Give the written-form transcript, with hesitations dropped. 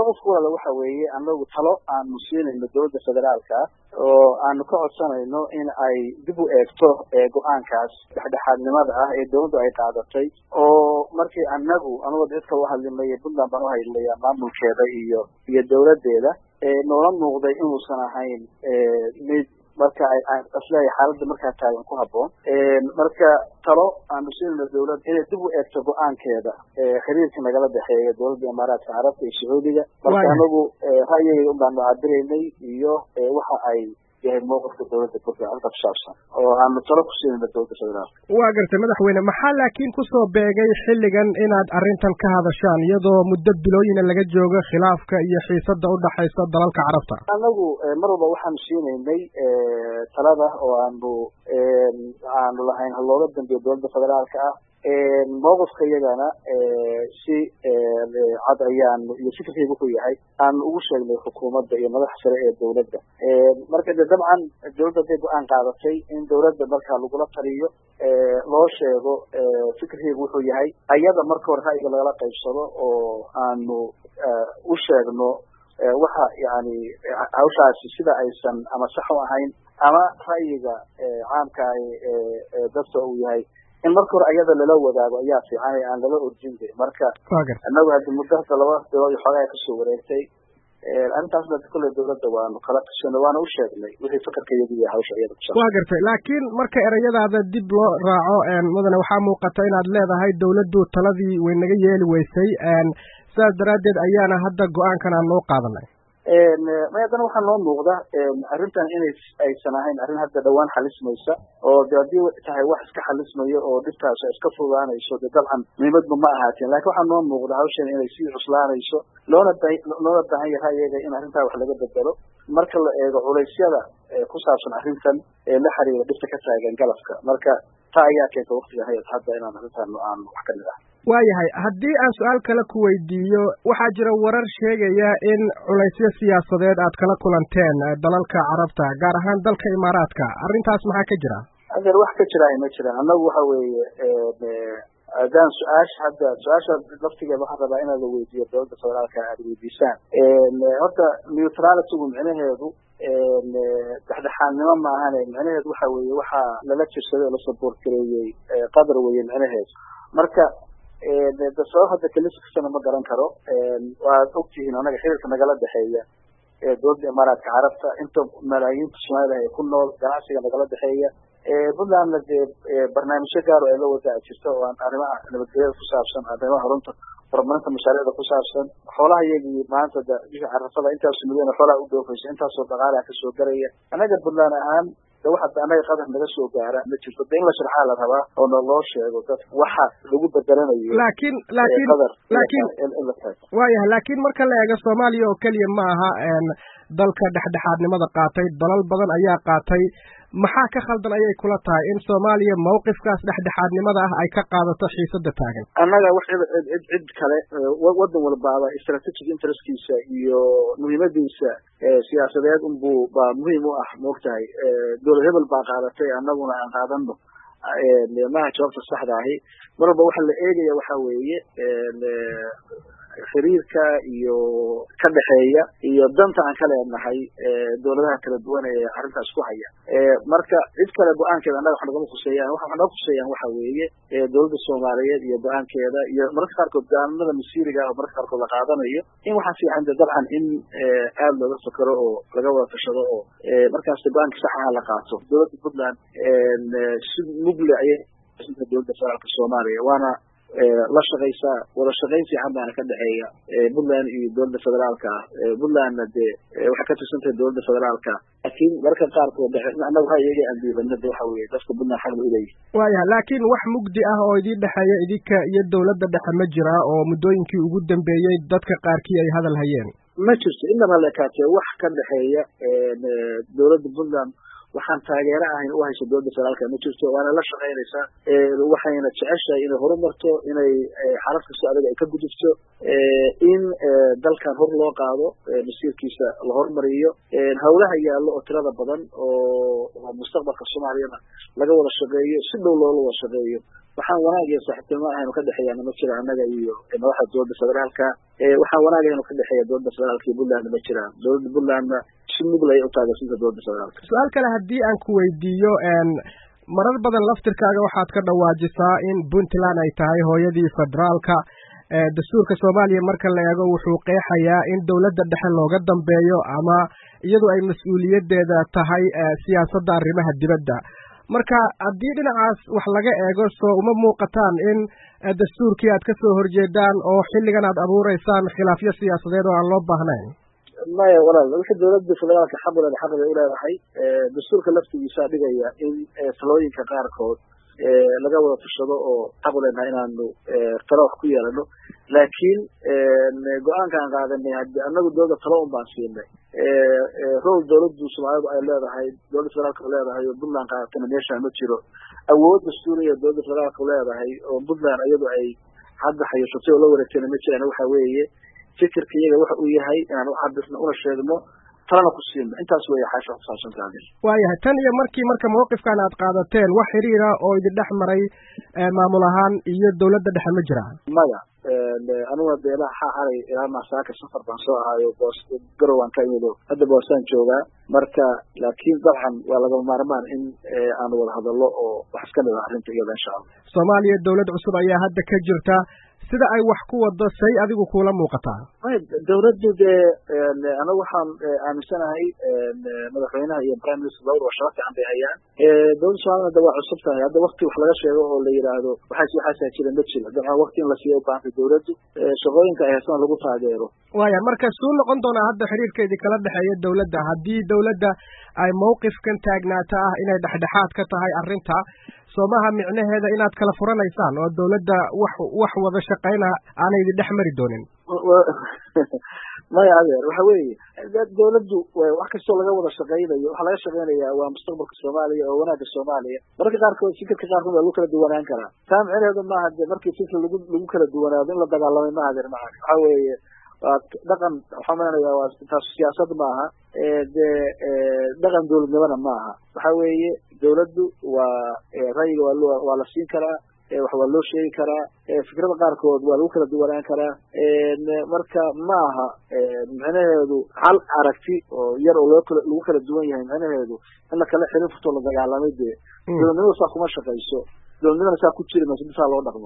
mowqifku walaal waxa weeye anagu talo aan musiinayno dowladda federaalka oo aan ka codsanayno in ay dib u eegto go'aankaas dhexdhexaadnimada ah ee dowladdu ay qaadatay oo markii anagu dadka u hadlinay Puntland baan u hadlay maamulkeeda iyo dowladdeeda noola muuqday inuusan ahayn mid marka ay aslay xaaladda marka taagan ku haboon marka talo aan musiinayno dowladda inay dib u eegto go'aankeeda xiriirka nagala dhaxeeya dowladda Imaaraadka Carabta iyo Sacuudiga marka anagu ra'yigayga u baan cabireynay iyo waxa ay mowqifka dowladda Puntland halka ku saabsan oo aan talo ku siinayno dowladda federaalka waa gartay madaxweyne maxaa laakiin ku soo beegay xilligan inaad arrintan ka hadashaan iyadoo muddo bilooyin laga joogo khilaafka iyo xiisadda u dhaxaysa dalalka carabta anagu mar walba waxaan siinaynay talada oo aanu lahayn looga dambeeyo dowladda federaalka ah mowqifka iyagana si cad ayaan iyo fikirkaygu ku yahay aan ugu sheegnay xukuumadda iyo madaxda sare ee dowladda marka dabcan dowladda ay go'aan qaadatay in dowladda marka lagula taliyo loo sheego fikirkaygu wuxuu yahay ayada marka hore ra'yiga lagala qaybsado oo aanu u sheegno waxa yani hawshaasi sida aysan ama sax u ahayn ama ra'yiga caamka dadka uu yahay in marka hore ayada lala wadaago ayaa fiican aan lala urjinay marka anagu hadda muddo 2 bilood xogaa ka soo wareegtay arrintaasna kulli dowladda waanu kala tashanay waana u sheegnay wixii fikirkaygu yahay hawsha iyada ku saabsan waa gartay laakiin marka erayadaada dib loo raaco mudane waxaa muuqata inaad leedahay dowladdu taladii way naga yeeli weysay sidaas daraaddeed ayaana hadda go'aankan aan loo qaadanay maadana waxaa noo muuqda arrintan aysan ahayn arrin hadda dhawaan xalismaysa oo hadii tahay wax iska xalismayo oo dhibtaas iska fudaanayso dabcan muhiimadba ma ahaateen laakiin waxaa noo muuqda hawshan inay sii cuslaanayso loona baahan yahay iyaga in arrintaa wax laga bedelo marka la eego culeysyada ku saabsan arrintan la xiriira dhibta ka taagan galabka marka taa ayaa keenta waqtiga hadda inaan arrintan aan wax ka nidhaahno waayahay haddii aan su-aal kale ku weydiiyo waxaa jira warar sheegaya in culaysyo siyaasadeed aad kala kulanteen dalalka carabta gaar ahaan dalka Imaaraadka arrintaas maxaa ka jira adeer wax ka jira ma jiraan annagu waxa weeye adaan su-aasha laftigeeda waxaan rabaa inaad weydiiyo dowladda federaalka aad weydiisaan horta neutralitygu micnaheedu dhexdhexaadnimo ma ahane micnaheedu waxa weeye waxaa lala jirsaday oo la support gareeyey qadar weeye micnaheedu marka sabab hadda kalisa kastana ma garan karo waad ogtihiin anaga xiriirka nagala dhexeeya dowladda Imaaraadka Carabta inta malaayiinta Soomaaliya ay ku nool ganacsiga nagala dhexeeya Puntlandna barnaamijyo gaar oo ay la wadaag jirto oo aan arrimaha nabadgelyada ku saabsan arrimaha horumarinta horumarinta mashaariicda ku saabsan xoolaha iyagii maanta bisha carafada intaas milyan xoolaha u dhoofaysa intaasoo dhaqaalaha ka soo garaya anaga Puntland ahaan waxa anaga qadar naga soo gaara ma jirto in la sharxaa la rabaa oo loo sheego dad waxa lagu bedelanayo laakiin waayahay laakiin marka la eego Soomaaliya oo kaliya ma aha dalka dhexdhexaadnimada qaatay dalal badan ayaa qaatay maxaa ka khaldan ayay kula tahay in Soomaaliya mowqifkaas dhexdhexaadnimada ah ay ka qaadato xiisadda taagan annaga wax cid kale wadan walbaaba strategic interestkiisa iyo muhiimadiisa siyaasadeed baa muhiim u ah moogtahay dowlad hebel baa qaadatay annaguna aan qaadano maaha jawaabta saxda ahi mar walba waxa la eegaya waxa weeye xiriirka iyo ka dhaxeeya iyo danta aan ka leenahay dowladaha kala duwan ee arrintaas ku haya marka cid kale go'aankeeda annaga wax nagama khuseeyaan waxa waxa weeye dowladda Soomaaliyeed iyo go'aankeeda iyo mararka qaarkood go'aanada masiiriga ah oo mararka qaarkood la qaadanayo in waxa fiican dabcan in aad looga fakaro oo laga wada tashado oo markaas go'aanka sax ah la qaato dowladda Puntland si mugle ayay dowladda federaalka Soomaaliya waana la shaqeysa wada shaqeyn fiican baan ka dhaxeeya Puntland iyo dowladda federaalka Puntland waxa ka tirsantahay dowladda federaalka laakiin marka qaarkood annagu waxa iyaga aan diibanay waxa weeye dadka Puntland xaq u leeyahay waayahay laakiin wax mugdi ah oo idin dhaxeeya idinka iyo dowladda dhexe ma jira oo muddooyinkii ugu dambeeyay dadka qaarkii ay hadal hayeen ma jirto inaba la kaatay wax ka dhaxeeya dowladda Puntland waxaan taageero ahayn u hayso dowladda federaalka ma jirto waana la shaqaynaysaa waxayna jeceshahay inay horumarto inay xaalad kastoo adag ay ka gudubto in dalkan hor loo qaado masiirkiisa la hormariyo hawlaha yaallo oo tirada badan oo mustaqbalka soomaaliyana laga wada shaqeeyo si dhow loola wada shaqeeyo waxaan wanaag iyo saaxiibtinimo ahaynu ka dhexeeyaana ma jira annaga iyo madaxda dowladda federaalka waxaan wanaag ahaynu ka dhexeeya dowladda federaalka iyo puntlandna ma jiraan dowladda puntlandna si muglay u taageersantaha dowladda federaalka su-aal kale haddii aan ku weydiiyo marar badan laftirkaaga waxaad ka dhawaajisaa in puntland ay tahay hooyadii federaalka dastuurka soomaaliya marka la eego wuxuu qeexayaa in dowladda dhexe looga dambeeyo ama iyadu ay mas-uuliyaddeeda tahay siyaasadda arrimaha dibadda marka haddii dhinacaas wax laga eego soo uma muuqataan in dastuurkii aad ka soo horjeedaan oo xilligan aad abuureysaan khilaafyo siyaasadeed oo aan loo baahnayn maya walaal wixii dowladda federaalka xaq bay u leedahay dastuurka laftigiisaa dhigaya in talooyinka qaarkood laga wada tashado oo xaq u leenahay inaanu talo wax ku yeelano laakiin go-aanka aan qaadanay haddi annagu dowladda talo un baan siinay rol dowladdu soomaalidu ay leedahay dowladda federaalka leedahay oo puntland qaadatana meeshaan ma jiro awood dastuuriya dowladda federaalka leedahay oo puntland iyadu ay hadda hayashatay oo la wareegtayna ma jiraan waxa weeye fikirka iyaga waxa uu yahay inaan u cabirno una sheegno talana ku siino intaas weeye xaasha kusaabsantahay waayahay tan iyo marka mawqifkan aad qaadateen wax xiriira oo idin dhex maray maamul ahaan iyo dowladda dhexe ma jiraan maya aniguna beelaha xalay ilaa maasaaka safar baan soo ahaayo garowaan ka imido hadda boosaan joogaa marka laakiin dabcan waa lagama maarmaan in aan wada hadallo oo wax iska dhigo arrinta iyada insha allah soomaaliya dowlad cusub ayaa hadda ka jirta sida ay wax ku wado say adigu kuula muuqataa dowladdu dee anagu waxaan aaminsanahay madaxweynaha iyo prime minister labadaba shaqo fiican bay hayaan dowladda soomaaliyana da waa cusub tahay hadda wakti wax laga sheego oo la yidhaahdo waxaasaa jira ma jiro dabcan wakti in la siiya u baahantay dowladdu shaqooyinka ay haysana lagu taageero waaya marka suu noqon doonaa hadda xiriirkeedii kala dhexeeya dowladda haddii dowladda ay mawqifkan taagnaata ah inay dhexdhexaad ka tahay arrinta soomaha micnaheeda inaad kala furanaysaan oo dowladda wax wada shaqayna aanay idin dhex mari doonin maya adeer waxa weeye dowladdu wax kastoo laga wada shaqaynayo waxaa laga shaqaynayaa waa mustaqbalka soomaaliya oo wanaagga soomaaliya mararka qaarkood fikirka qaarkood waa lagu kala duwanaan karaa taa micnaheedu maaha de markii fikir lagu kala duwanaado in la dagaalamay maaha adeer maca waxa weeye waa dhaqan waxaan malanayaa waa taas siyaasad maaha dee dhaqan dowladnimona maaha waxa weeye dowladdu waa ra'yiga waa la siin karaa wax waa loo sheegi karaa fikrada qaarkood waa lagu kala duwanaan karaa marka maaha micnaheedu hal aragti oo yar oo lagu kala duwan yahay micnaheedu in la kala xirin furto la dagaalamay dee dowladnimada saa kuma shaqayso dowladnimada saa ku jiri mayso bisaa loo dhaqmo